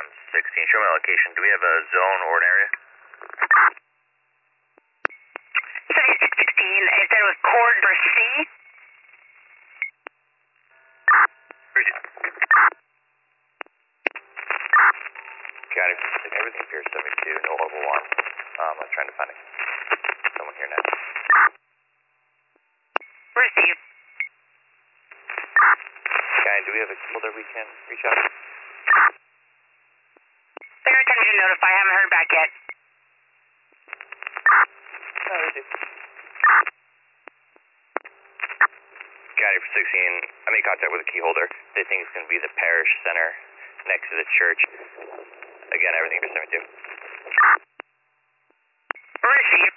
16, show me location. Do we have a zone or an area? 7616, it said it was corridor C. Got it. Everything appears 72, no level alarm. I'm trying to find someone here now. Received. Guy, do we have a keyholder we can reach out? They're attempting to notify, I haven't heard back yet. No, they do. Got it for 16. I made contact with a keyholder. They think it's going to be the parish center next to the church. Again, everything for 72. Received.